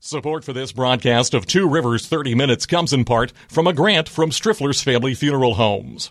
Support for this broadcast of Two Rivers 30 Minutes comes in part from a grant from Striffler's Family Funeral Homes.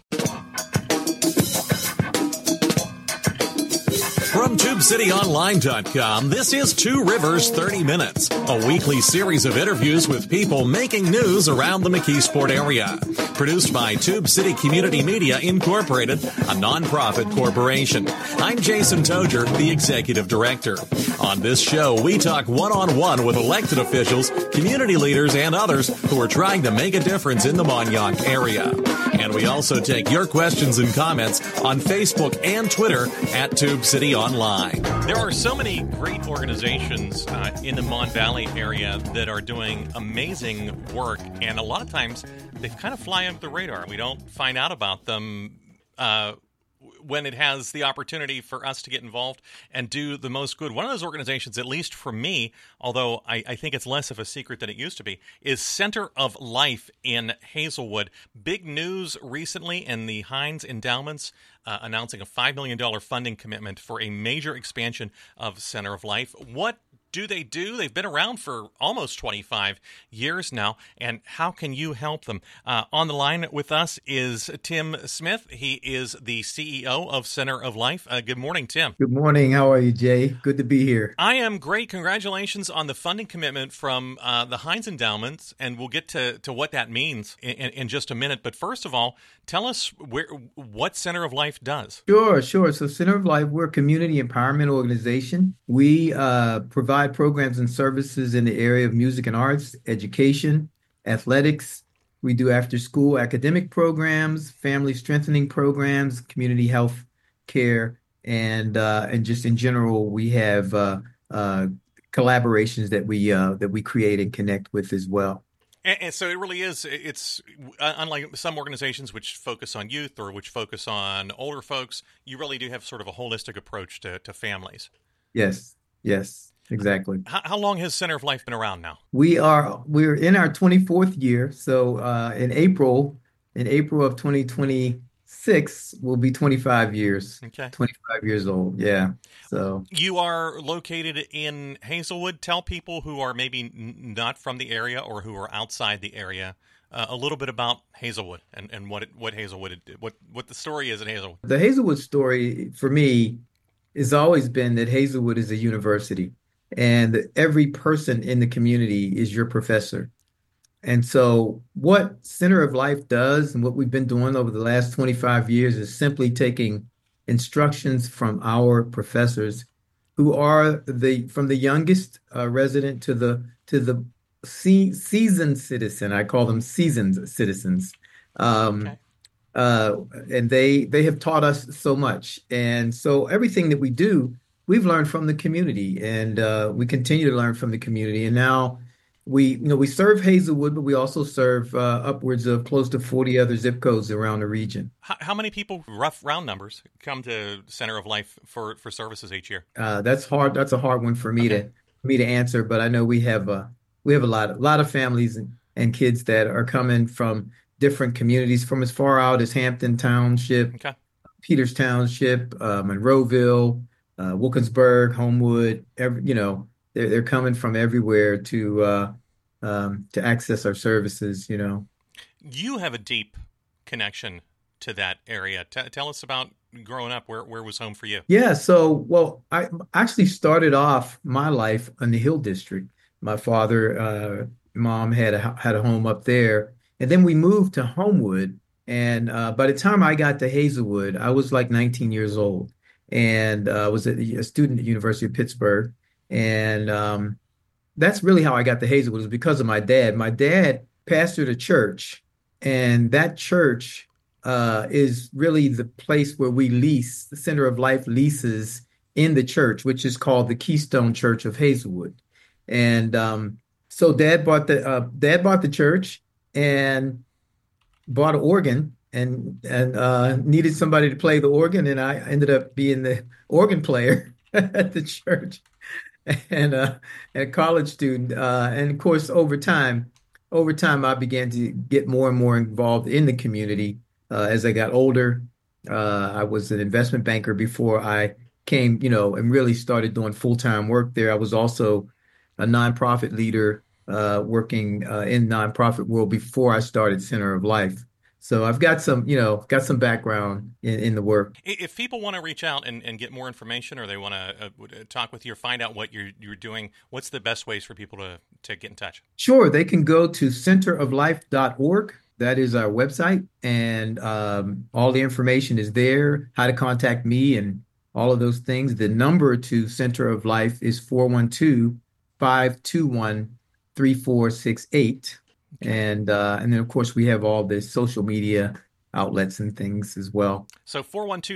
From TubeCityOnline.com, this is Two Rivers 30 Minutes, a weekly series of interviews with people making news around the McKeesport area. Produced by Tube City Community Media Incorporated, a nonprofit corporation. I'm Jason Toger, the Executive Director. On this show, we talk one-on-one with elected officials, community leaders, and others who are trying to make a difference in the Mon-Yough area. And we also take your questions and comments on Facebook and Twitter at Tube City Online. There are so many great organizations in the Mon Valley area that are doing amazing work, and a lot of times they kind of fly under the radar. We don't find out about them when it has the opportunity for us to get involved and do the most good. One of those organizations, at least for me, although I think it's less of a secret than it used to be, is Center of Life in Hazelwood. Big news recently in the Heinz Endowments announcing a $5 million funding commitment for a major expansion of Center of Life. What do they do? They've been around for almost 25 years now, and how can you help them? On the line with us is Tim Smith. He is the CEO of Center of Life. Good morning, Tim. Good morning. How are you, Jay? Good to be here. I am great. Congratulations on the funding commitment from the Heinz Endowments, and we'll get to what that means in just a minute. But first of all, tell us what Center of Life does. Sure. So Center of Life, we're a community empowerment organization. We provide programs and services in the area of music and arts, education, athletics. We do after-school academic programs, family strengthening programs, community health care, and just in general, we have collaborations that we create and connect with as well. And so it really is, it's unlike some organizations which focus on youth or which focus on older folks, you really do have sort of a holistic approach to families. Yes, exactly. How long has Center of Life been around now? We're in our 24th year. So in April of 2026, we'll be 25 years. Okay. 25 years old. Yeah. So you are located in Hazelwood. Tell people who are maybe not from the area or who are outside the area a little bit about Hazelwood and what Hazelwood, what the story is at Hazelwood. The Hazelwood story for me has always been that Hazelwood is a university, and every person in the community is your professor. And so what Center of Life does and what we've been doing over the last 25 years is simply taking instructions from our professors who are from the youngest resident to the seasoned citizen. I call them seasoned citizens. Okay. And they have taught us so much. And so everything that we do, we've learned from the community, and we continue to learn from the community. And now we serve Hazelwood, but we also serve upwards of close to 40 other zip codes around the region. How many people, rough round numbers, come to Center of Life for services each year? That's hard. That's a hard one for me to answer, but I know we have a lot of families and kids that are coming from different communities from as far out as Hampton Township, okay, Peters Township, Monroeville, Wilkinsburg, Homewood. They're coming from everywhere to access our services. You have a deep connection to that area. Tell us about growing up. Where was home for you? Yeah. So, I actually started off my life in the Hill District. My father, mom had a home up there. And then we moved to Homewood, and by the time I got to Hazelwood, I was like 19 years old, and I was a student at the University of Pittsburgh, and that's really how I got to Hazelwood, was because of my dad. My dad pastored a church, and that church is really the place where we lease. The Center of Life leases in the church, which is called the Keystone Church of Hazelwood, and so Dad bought the church and bought an organ and needed somebody to play the organ, and I ended up being the organ player at the church and a college student. And of course, over time, I began to get more and more involved in the community as I got older. I was an investment banker before I came, and really started doing full-time work there. I was also a nonprofit leader working in nonprofit world before I started Center of Life. So I've got some, got some background in the work. If people want to reach out and get more information, or they want to talk with you or find out what you're doing, what's the best ways for people to get in touch? Sure, they can go to centeroflife.org. That is our website, and all the information is there, how to contact me and all of those things. The number to Center of Life is 412-521-3468. And then of course we have all the social media outlets and things as well. So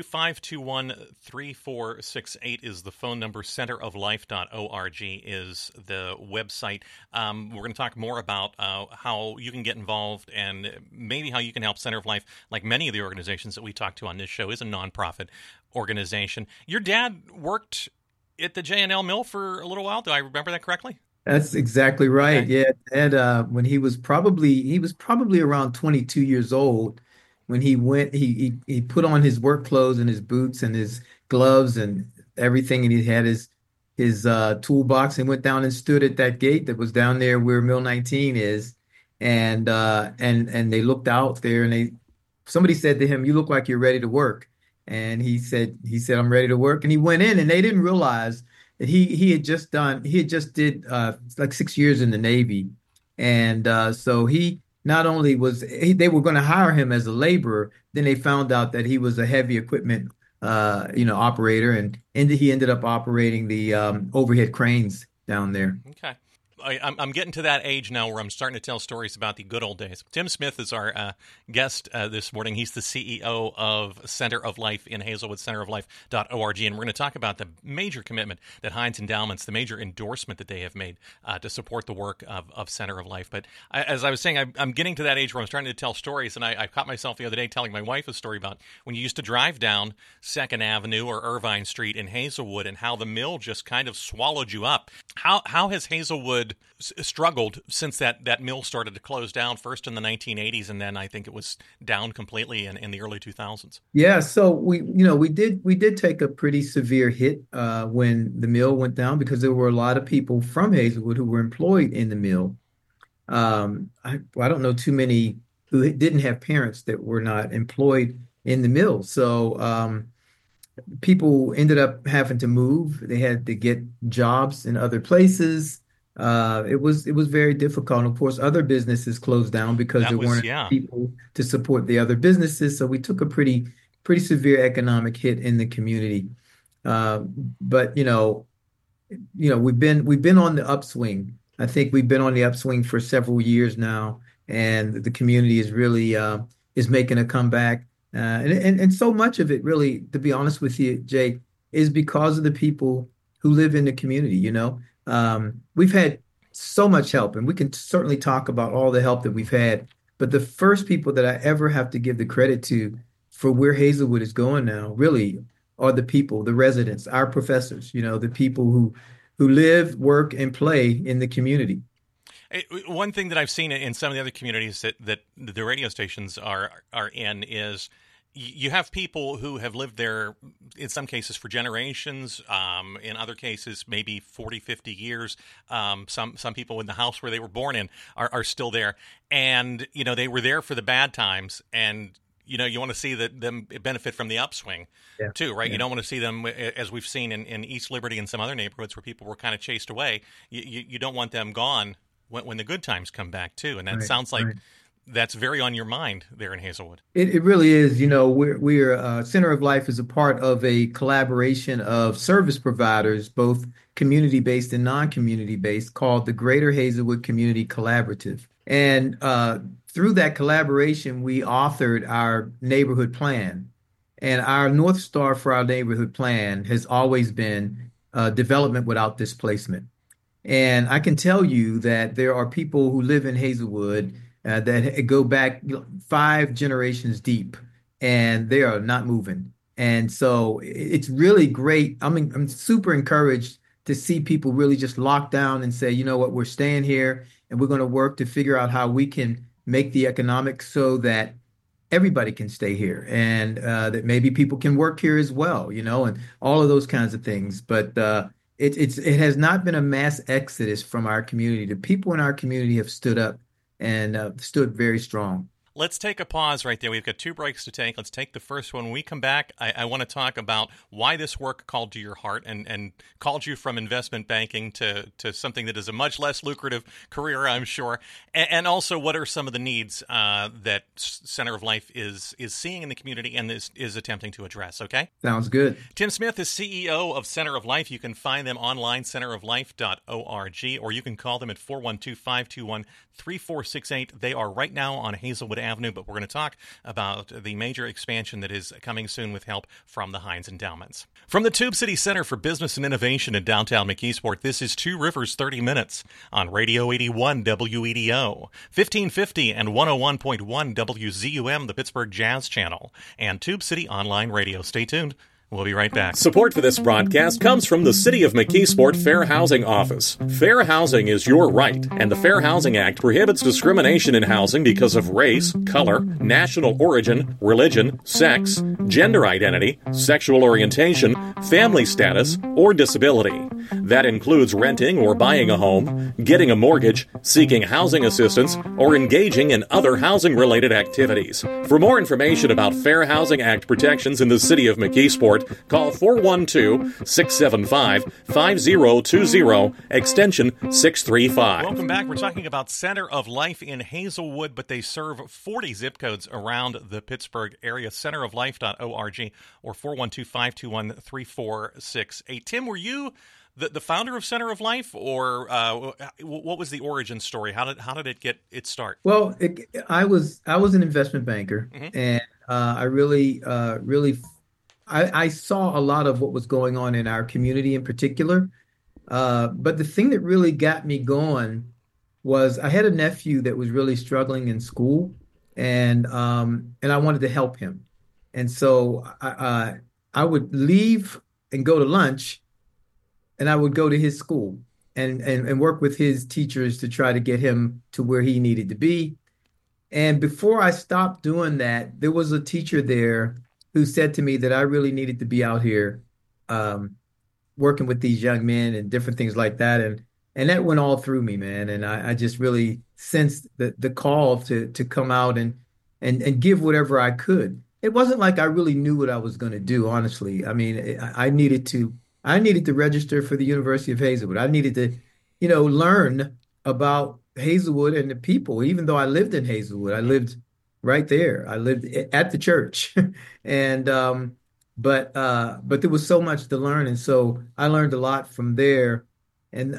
412-521-3468 is the phone number. Centeroflife.org is the website. We're going to talk more about how you can get involved and maybe how you can help Center of Life. Like many of the organizations that we talk to on this show, is a nonprofit organization. Your dad worked at the J&L Mill for a little while. Do I remember that correctly? That's exactly right. Okay. Yeah. And when he was probably around 22 years old when he went, he put on his work clothes and his boots and his gloves and everything, and he had his toolbox and went down and stood at that gate that was down there where Mill 19 is. And they looked out there, and somebody said to him, "You look like you're ready to work." And he said, "I'm ready to work." And he went in, and they didn't realize that he had just did like 6 years in the Navy. And so he not only they were going to hire him as a laborer, then they found out that he was a heavy equipment operator, and he ended up operating the overhead cranes down there. Okay. I'm getting to that age now where I'm starting to tell stories about the good old days. Tim Smith is our guest this morning. He's the CEO of Center of Life in Hazelwood, centeroflife.org. And we're going to talk about the major commitment that Heinz Endowments, the major endorsement that they have made to support the work of Center of Life. But as I was saying, I'm getting to that age where I'm starting to tell stories. And I caught myself the other day telling my wife a story about when you used to drive down 2nd Avenue or Irvine Street in Hazelwood and how the mill just kind of swallowed you up. How has Hazelwood struggled since that mill started to close down, first in the 1980s, and then I think it was down completely in the early 2000s? Yeah, so we did take a pretty severe hit when the mill went down because there were a lot of people from Hazelwood who were employed in the mill. I don't know too many who didn't have parents that were not employed in the mill. So people ended up having to move. They had to get jobs in other places. It was very difficult. And of course, other businesses closed down because there weren't Yeah. people to support the other businesses. So we took a pretty severe economic hit in the community. Uh, but we've been on the upswing. I think we've been on the upswing for several years now, and the community is really is making a comeback. And so much of it, really, to be honest with you, Jake, is because of the people who live in the community. We've had so much help, and we can certainly talk about all the help that we've had. But the first people that I ever have to give the credit to for where Hazelwood is going now, really, are the people, the residents, our professors. The people who live, work, and play in the community. One thing that I've seen in some of the other communities that the radio stations are in is you have people who have lived there in some cases for generations, in other cases maybe 40, 50 years. Some people in the house where they were born in are still there. And, they were there for the bad times, and you want to see them benefit from the upswing Yeah. too, right? Yeah. You don't want to see them, as we've seen in East Liberty and some other neighborhoods where people were kind of chased away. You don't want them gone when the good times come back too. And that Right, sounds like right. that's very on your mind there in Hazelwood. It really is. We're Center of Life is a part of a collaboration of service providers, both community-based and non-community based, called the Greater Hazelwood Community Collaborative. And through that collaboration, we authored our neighborhood plan. And our North Star for our neighborhood plan has always been development without displacement. And I can tell you that there are people who live in Hazelwood that go back 5 generations deep, and they are not moving. And so it's really great. I'm super encouraged to see people really just lock down and say, you know what, we're staying here, and we're going to work to figure out how we can make the economics so that everybody can stay here, and that maybe people can work here as well, and all of those kinds of things. But it has not been a mass exodus from our community. The people in our community have stood up and stood very strong. Let's take a pause right there. We've got two breaks to take. Let's take the first one. When we come back, I want to talk about why this work called to your heart and called you from investment banking to something that is a much less lucrative career, I'm sure. And also, what are some of the needs that Center of Life is seeing in the community and is attempting to address, okay? Sounds good. Tim Smith is CEO of Center of Life. You can find them online, centeroflife.org, or you can call them at 412-521-3468. They are right now on Hazelwood Avenue, but we're going to talk about the major expansion that is coming soon with help from the Heinz Endowments. From the Tube City Center for Business and Innovation in downtown McKeesport, this is Two Rivers 30 Minutes on Radio 81 WEDO, 1550 and 101.1 WZUM, the Pittsburgh Jazz Channel, and Tube City Online Radio. Stay tuned. We'll be right back. Support for this broadcast comes from the City of McKeesport Fair Housing Office. Fair housing is your right, and the Fair Housing Act prohibits discrimination in housing because of race, color, national origin, religion, sex, gender identity, sexual orientation, family status, or disability. That includes renting or buying a home, getting a mortgage, seeking housing assistance, or engaging in other housing-related activities. For more information about Fair Housing Act protections in the City of McKeesport, call 412-675-5020, extension 635. Welcome back. We're talking about Center of Life in Hazelwood, but they serve 40 zip codes around the Pittsburgh area. Centeroflife.org or 412-521-3468. Tim, were you the founder of Center of Life, or what was the origin story? How did it get its start? Well, I was an investment banker, and I really I saw a lot of what was going on in our community in particular. But the thing that really got me going was I had a nephew that was really struggling in school, and I wanted to help him. And so I would leave and go to lunch, and I would go to his school and work with his teachers to try to get him to where he needed to be. And before I stopped doing that, there was a teacher there who said to me that I really needed to be out here working with these young men and different things like that. And that went all through me, man. And I just really sensed the call to come out and give whatever I could. It wasn't like I really knew what I was going to do, honestly. I mean, I needed to register for the University of Hazelwood. I needed to, learn about Hazelwood and the people. Even though I lived in Hazelwood, I lived right there. I lived at the church, and but there was so much to learn, and so I learned a lot from there. And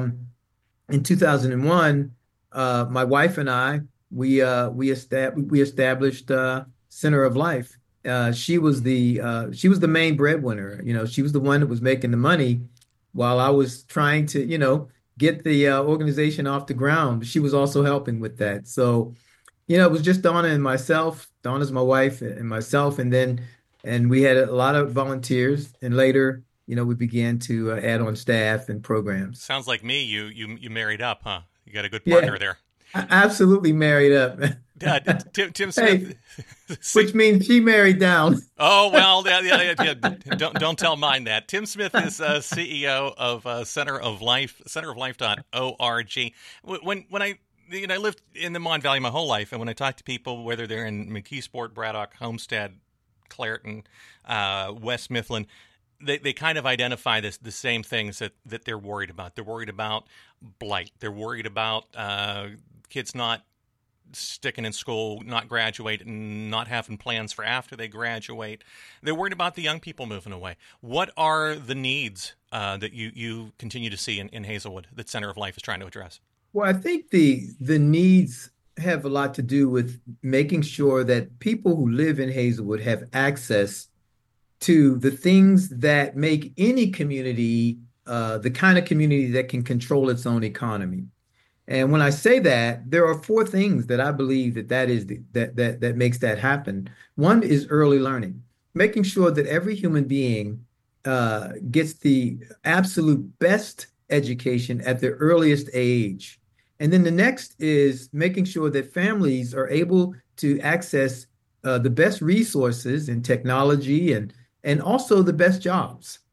in 2001, my wife and I we established Center of Life. She was the main breadwinner. She was the one that was making the money while I was trying to get the organization off the ground. She was also helping with that. So it was just Donna and myself. Donna's my wife and myself, and we had a lot of volunteers. And later, we began to add on staff and programs. Sounds like me. You married up, huh? You got a good partner there. Absolutely married up. Tim Smith, which means she married down. Oh well, yeah. Don't tell mine that. Tim Smith is CEO of Center of Life, centeroflife.org. When I lived in the Mon Valley my whole life, and when I talk to people, whether they're in McKeesport, Braddock, Homestead, Clairton, West Mifflin, they kind of identify the same things that they're worried about. They're worried about blight. They're worried about kids not sticking in school, not graduating, not having plans for after they graduate. They're worried about the young people moving away. What are the needs that you continue to see in Hazelwood that Center of Life is trying to address? Well, I think the needs have a lot to do with making sure that people who live in Hazelwood have access to the things that make any community the kind of community that can control its own economy. And when I say that, there are four things that I believe that makes that happen. One is early learning, making sure that every human being gets the absolute best education at the earliest age. And then the next is making sure that families are able to access the best resources in technology and also the best jobs.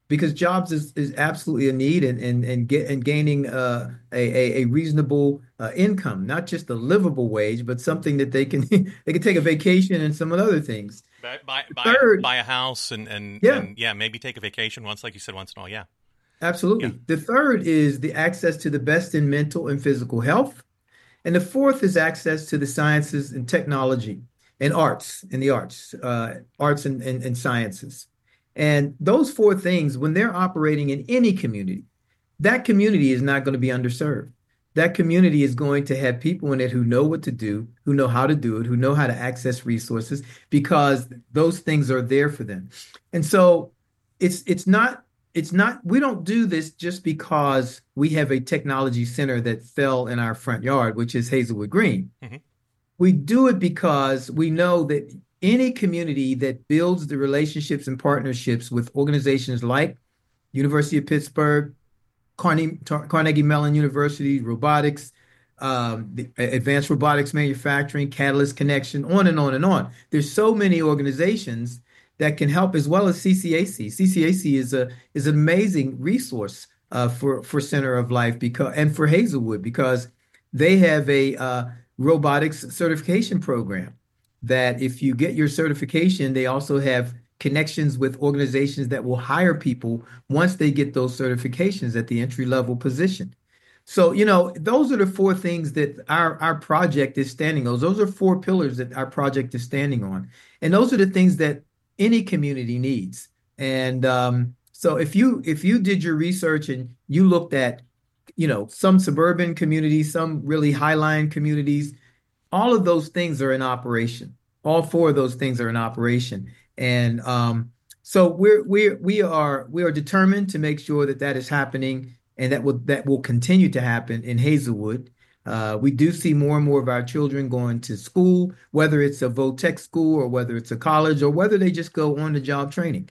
because jobs is absolutely a need, and gaining a reasonable income, not just a livable wage, but something that they can they can take a vacation and some other things. Buy Third, a house and yeah, yeah, maybe take a vacation once, like you said, once in a while. Yeah, yeah. absolutely. The third is the access to the best in mental and physical health. And the fourth is access to the sciences and technology and arts and the arts, arts and sciences. And those four things, when they're operating in any community, that community is not going to be underserved. That community is going to have people in it who know what to do, who know how to do it, who know how to access resources because those things are there for them. And so it's not we don't do this just because we have a technology center that fell in our front yard, which is Hazelwood Green. Hmm. We do it because we know that any community that builds the relationships and partnerships with organizations like University of Pittsburgh, Carnegie Mellon University, robotics, the advanced robotics manufacturing, Catalyst Connection, on and on and on. There's so many organizations that can help, as well as CCAC. CCAC is an amazing resource for Center of Life because and for Hazelwood because they have a robotics certification program that if you get your certification, they also have connections with organizations that will hire people once they get those certifications at the entry level position. So, those are the four things that our project is standing on. Those are four pillars that our project is standing on. And those are the things that any community needs. And so if you did your research and you looked at, some suburban communities, some really highline communities, all of those things are in operation. All four of those things are in operation. And so we are determined to make sure that that is happening and that will continue to happen in Hazelwood. We do see more and more of our children going to school, whether it's a vo-tech school or whether it's a college or whether they just go on the job training.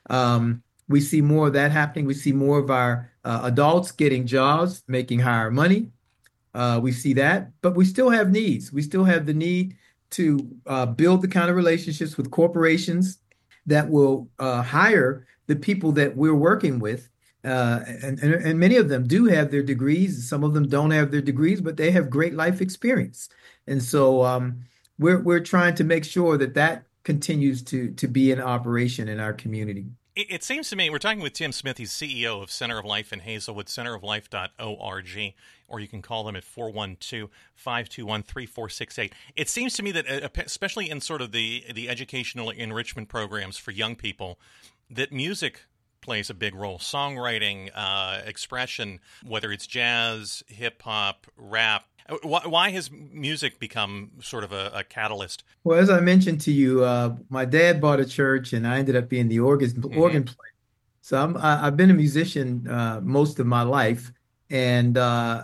We see more of that happening. We see more of our adults getting jobs, making higher money. We see that, but we still have needs. We still have the need to build the kind of relationships with corporations that will hire the people that we're working with. And many of them do have their degrees. Some of them don't have their degrees, but they have great life experience. And so we're trying to make sure that that continues to be in operation in our community. It seems to me, we're talking with Tim Smith. He's CEO of Center of Life in Hazelwood, centeroflife.org, or you can call them at 412-521-3468. It seems to me that, especially in sort of the educational enrichment programs for young people, that music plays a big role. Songwriting, expression, whether it's jazz, hip-hop, rap. Why has music become sort of a catalyst? Well, as I mentioned to you, my dad bought a church, and I ended up being the organ player. So I've been a musician most of my life, and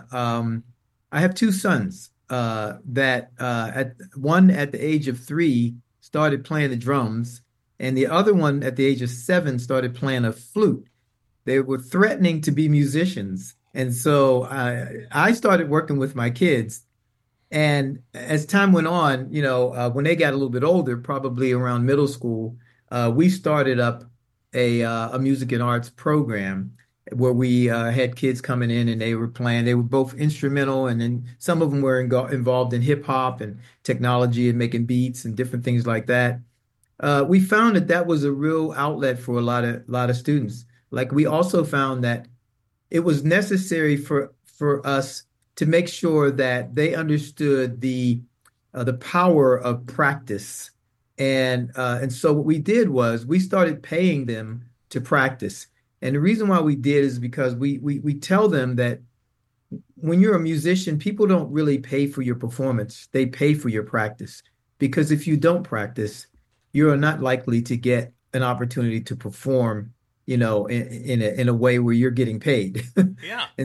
I have two sons that one at the age of 3 started playing the drums, and the other one at the age of 7 started playing a flute. They were threatening to be musicians. And so I started working with my kids. And as time went on, when they got a little bit older, probably around middle school, we started up a music and arts program where we had kids coming in and they were playing. They were both instrumental, and then some of them were involved in hip hop and technology and making beats and different things like that. We found that that was a real outlet for a lot of students. Like we also found that it was necessary for us to make sure that they understood the power of practice. And so what we did was we started paying them to practice. And the reason why we did is because we tell them that when you're a musician, people don't really pay for your performance. They pay for your practice. Because if you don't practice, you're not likely to get an opportunity to perform, in a way where you're getting paid. Yeah. And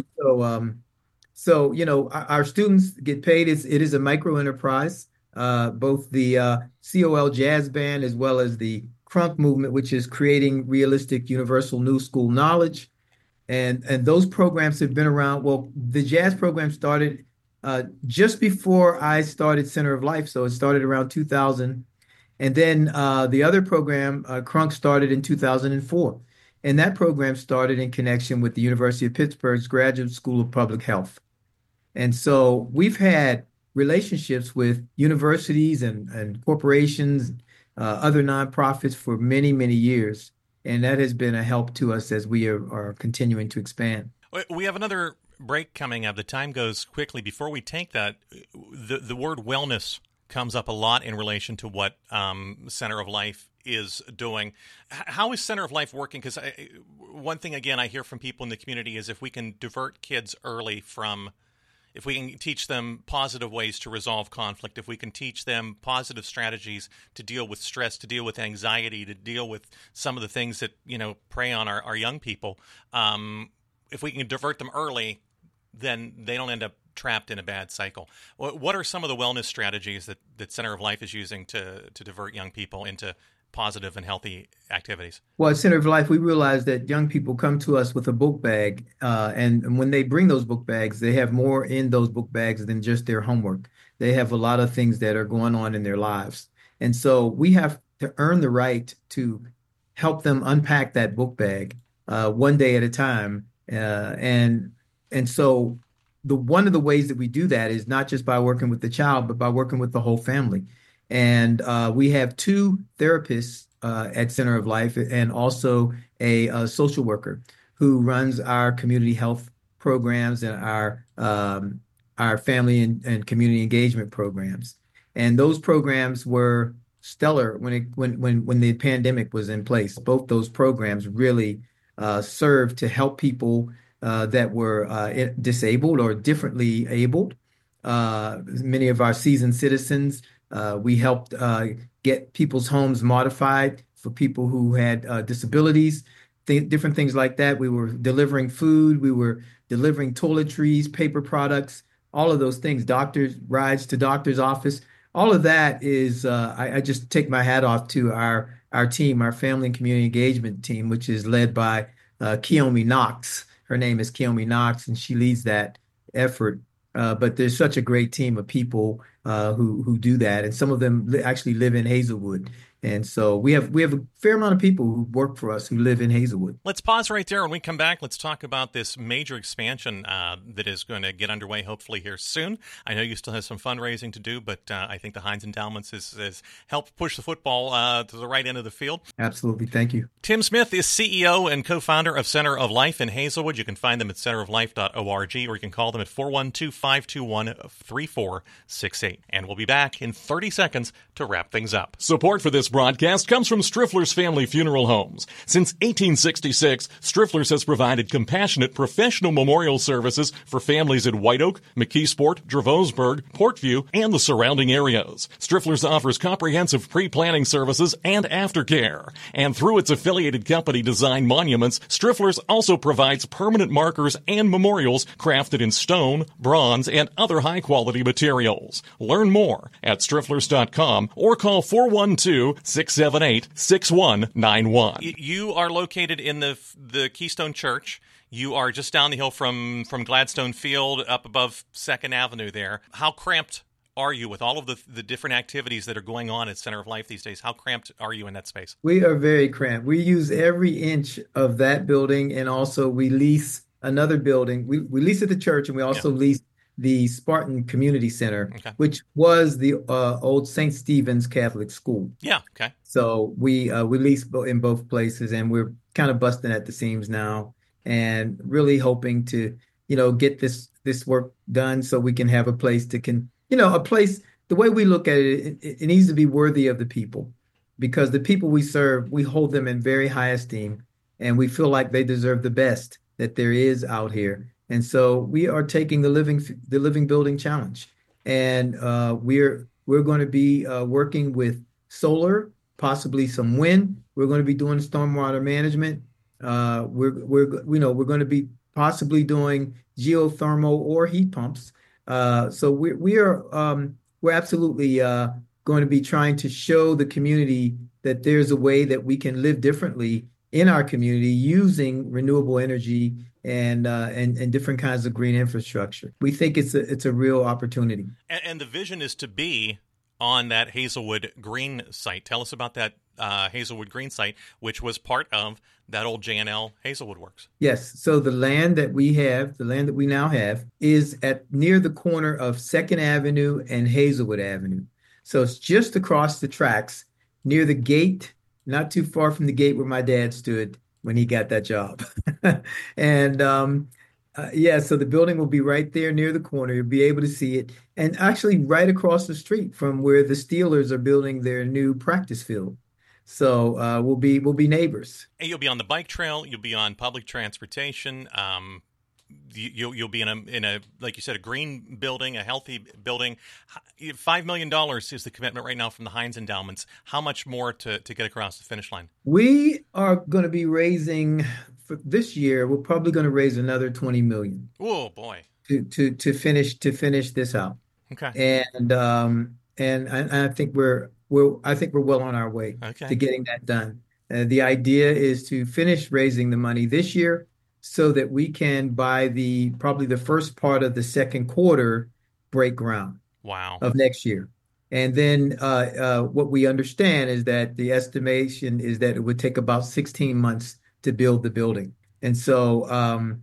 so, our students get paid. It is a micro enterprise. Both the COL Jazz Band as well as the Crunk movement, which is creating realistic universal new school knowledge. And those programs have been around. Well, the jazz program started just before I started Center of Life. So it started around 2000. And then the other program, Crunk, started in 2004. And that program started in connection with the University of Pittsburgh's Graduate School of Public Health. And so we've had relationships with universities and corporations, other nonprofits for many, many years. And that has been a help to us as we are continuing to expand. We have another break coming up. The time goes quickly. Before we take that, the word wellness comes up a lot in relation to what Center of Life is doing. How is Center of Life working? Because one thing, again, I hear from people in the community is if we can divert kids early if we can teach them positive ways to resolve conflict, if we can teach them positive strategies to deal with stress, to deal with anxiety, to deal with some of the things that, prey on our young people, if we can divert them early, then they don't end up trapped in a bad cycle. What are some of the wellness strategies that Center of Life is using to divert young people into positive and healthy activities? Well, at Center of Life, we realize that young people come to us with a book bag, and when they bring those book bags, they have more in those book bags than just their homework. They have a lot of things that are going on in their lives. And so we have to earn the right to help them unpack that book bag one day at a time. And so one of the ways that we do that is not just by working with the child, but by working with the whole family. And we have two therapists at Center of Life and also a social worker who runs our community health programs and our family and community engagement programs. And those programs were stellar when the pandemic was in place. Both those programs really served to help people that were disabled or differently abled. Many of our seasoned citizens, we helped get people's homes modified for people who had disabilities, different things like that. We were delivering food, we were delivering toiletries, paper products, all of those things, doctors, rides to doctor's office. All of that is, I just take my hat off to our team, our family and community engagement team, which is led by Keomi Knox. Her name is Keomi Knox, and she leads that effort. But there's such a great team of people who do that, and some of them actually live in Hazelwood. And so we have a fair amount of people who work for us who live in Hazelwood. Let's pause right there. When we come back, let's talk about this major expansion that is going to get underway hopefully here soon. I know you still have some fundraising to do, but I think the Heinz Endowments has helped push the football to the right end of the field. Absolutely. Thank you. Tim Smith is CEO and co-founder of Center of Life in Hazelwood. You can find them at centeroflife.org, or you can call them at 412-521-3468. And we'll be back in 30 seconds to wrap things up. Support for this broadcast comes from Striffler's Family Funeral Homes. Since 1866, Striffler's has provided compassionate professional memorial services for families in White Oak, McKeesport, Dravosburg, Portview, and the surrounding areas. Striffler's offers comprehensive pre-planning services and aftercare. And through its affiliated company Design Monuments, Striffler's also provides permanent markers and memorials crafted in stone, bronze, and other high-quality materials. Learn more at strifflers.com or call 412-678-6191. You are located in the Keystone Church. You are just down the hill from Gladstone Field up above 2nd Avenue there. How cramped are you with all of the different activities that are going on at Center of Life these days? How cramped are you in that space? We are very cramped. We use every inch of that building, and also we lease another building. We lease at the church, and we also lease the Spartan Community Center, which was the old St. Stephen's Catholic School. Yeah, okay. So we lease in both places, and we're kind of busting at the seams now and really hoping to, get this work done so we can have a place a place, the way we look at it, it needs to be worthy of the people, because the people we serve, we hold them in very high esteem, and we feel like they deserve the best that there is out here. And so we are taking the Living Building Challenge, and we're going to be working with solar, possibly some wind. We're going to be doing stormwater management. We're going to be possibly doing geothermal or heat pumps. So we're absolutely going to be trying to show the community that there's a way that we can live differently in our community using renewable energy and different kinds of green infrastructure. We think it's a real opportunity. And the vision is to be on that Hazelwood Green site. Tell us about that Hazelwood Green site, which was part of that old J&L Hazelwood Works. Yes. So the land that we now have, is near the corner of 2nd Avenue and Hazelwood Avenue. So it's just across the tracks near the gate, not too far from the gate where my dad stood when he got that job. And so the building will be right there near the corner. You'll be able to see it. And actually right across the street from where the Steelers are building their new practice field. So we'll be neighbors. And you'll be on the bike trail. You'll be on public transportation. You'll be in a like you said, a green building, a healthy building. $5 million is the commitment right now from the Heinz Endowments. How much more to get across the finish line? We are going to be raising for this year. We're probably going to raise another $20 million. Oh boy! To finish this out. Okay. And I think we're well on our way to getting that done. The idea is to finish raising the money this year, so that we can, by probably the first part of the second quarter, break ground. Wow. Of next year. And then what we understand is that the estimation is that it would take about 16 months to build the building. And so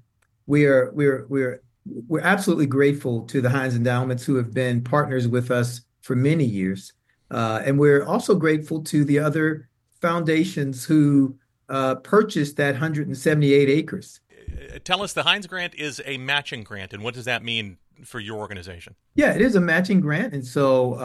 we're absolutely grateful to the Heinz Endowments, who have been partners with us for many years. And we're also grateful to the other foundations who purchased that 178 acres. Tell us, the Heinz grant is a matching grant, and what does that mean for your organization? Yeah, it is a matching grant. And so,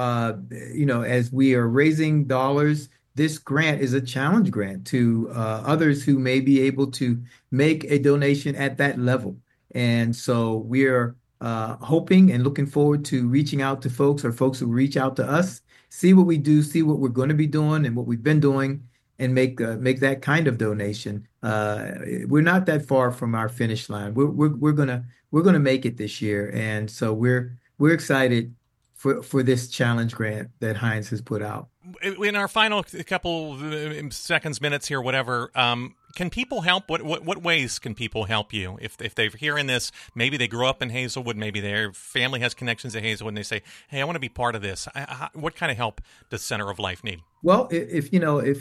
as we are raising dollars, this grant is a challenge grant to others who may be able to make a donation at that level. And so we're hoping and looking forward to reaching out to folks, or folks who reach out to us, see what we do, see what we're going to be doing and what we've been doing, and make that kind of donation. We're not that far from our finish line. We're gonna make it this year, and so we're excited for this challenge grant that Heinz has put out. In our final couple seconds, minutes here, whatever, can people help? What ways can people help you? If they're hearing this, maybe they grew up in Hazelwood, maybe their family has connections to Hazelwood, and they say, "Hey, I want to be part of this." What kind of help does Center of Life need? Well, if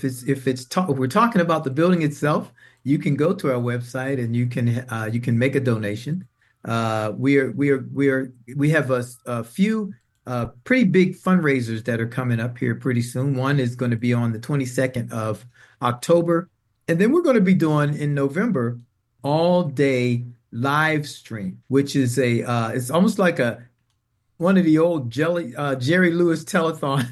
we're talking about the building itself, you can go to our website and you can make a donation. We have a few pretty big fundraisers that are coming up here pretty soon. One is going to be on the 22nd of October. And then we're going to be doing in November all day live stream, which is it's almost like one of the old Jerry Lewis telethon.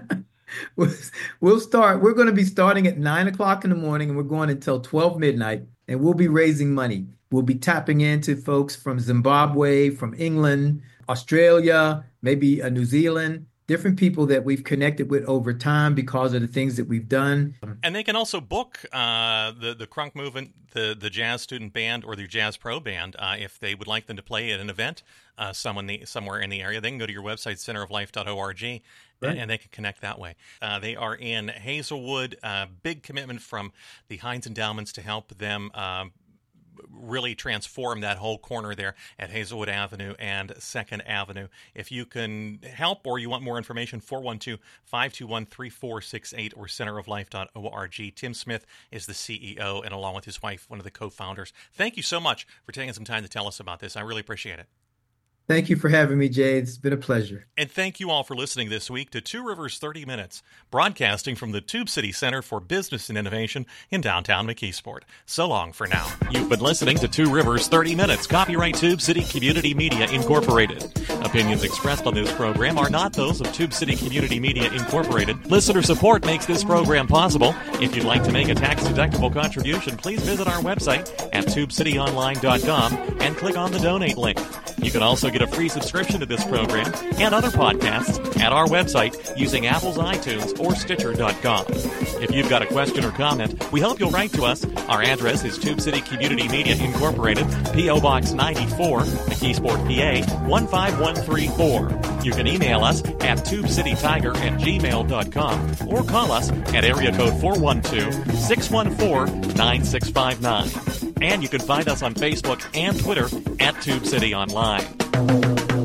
We're going to be starting at 9:00 in the morning, and we're going until 12 midnight, and we'll be raising money. We'll be tapping into folks from Zimbabwe, from England, Australia, maybe New Zealand, different people that we've connected with over time because of the things that we've done. And they can also book the Crunk Movement, the Jazz Student Band, or the Jazz Pro Band if they would like them to play at an event somewhere in the area. They can go to your website, centeroflife.org, right, and they can connect that way. They are in Hazelwood. Big commitment from the Heinz Endowments to help them really transform that whole corner there at Hazelwood Avenue and 2nd Avenue. If you can help or you want more information, 412-521-3468 or centeroflife.org. Tim Smith is the CEO, and along with his wife, one of the co-founders. Thank you so much for taking some time to tell us about this. I really appreciate it. Thank you for having me, Jay. It's been a pleasure. And thank you all for listening this week to Two Rivers 30 Minutes, broadcasting from the Tube City Center for Business and Innovation in downtown McKeesport. So long for now. You've been listening to Two Rivers 30 Minutes, copyright Tube City Community Media Incorporated. Opinions expressed on this program are not those of Tube City Community Media Incorporated. Listener support makes this program possible. If you'd like to make a tax-deductible contribution, please visit our website at tubecityonline.com and click on the donate link. You can also get a free subscription to this program and other podcasts at our website using Apple's iTunes or Stitcher.com. If you've got a question or comment, we hope you'll write to us. Our address is Tube City Community Media Incorporated, P.O. Box 94, McKeesport, PA 15134. You can email us at tubecitytiger@gmail.com or call us at area code 412-614-9659. And you can find us on Facebook and Twitter at Tube City Online.